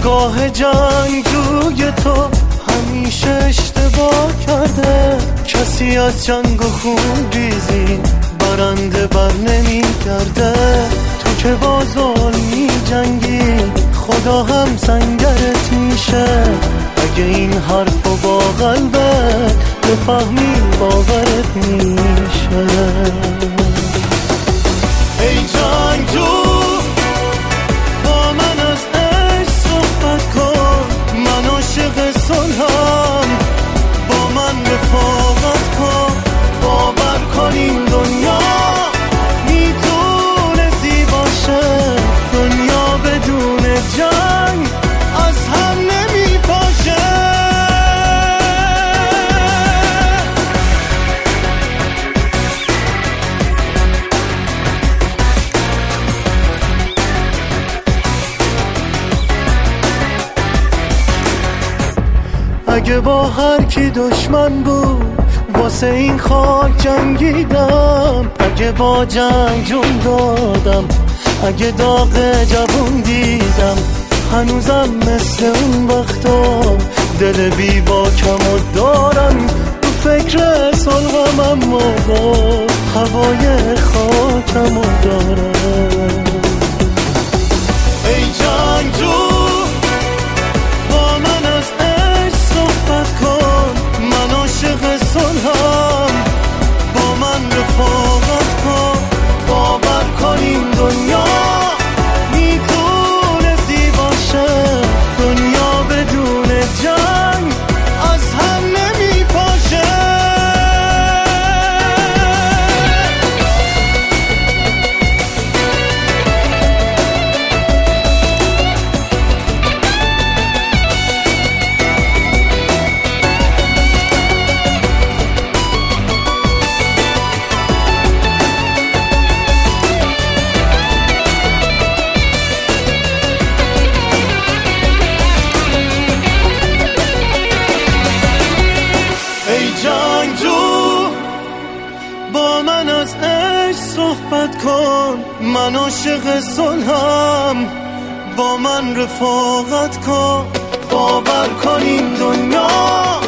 نگاه جنگجوی تو همیشه اشتباه کرده. کسی از جنگ و خون ریزی برنده بر نمی کرده. تو که با ظلمی جنگی خدا هم سنگرت میشه. اگه این حرفو با قلبت بفهمی باورت میشه. ای جنگجو با من از عشق صحبت کن، من عاشق صلحم، با من رفاقت کن. باور کن این دنیا میتونه زیباشه، دنیا بدون جنگ از هم نمیپاشه. اگه با هر کی دشمن بود واسه این خاک جنگیدم. اگه با جنگ جون دادم، اگه داغ جوون دیدم. هنوزم مثل اون وقتا دل بی باکمو دارم. تو فکر صلحم اما با هوای خاکمو دارم. ای جنگجو با من از عشق صحبت کن، من عاشق صلحم، با من رفاقت کن. باور کن این دنیا میتونه زیباشه، دنیا بدون جنگ از هم نمیپاشه. با من از عشق صحبت کن، من عاشق صلحم، با من رفاقت کن. باور کن این دنیا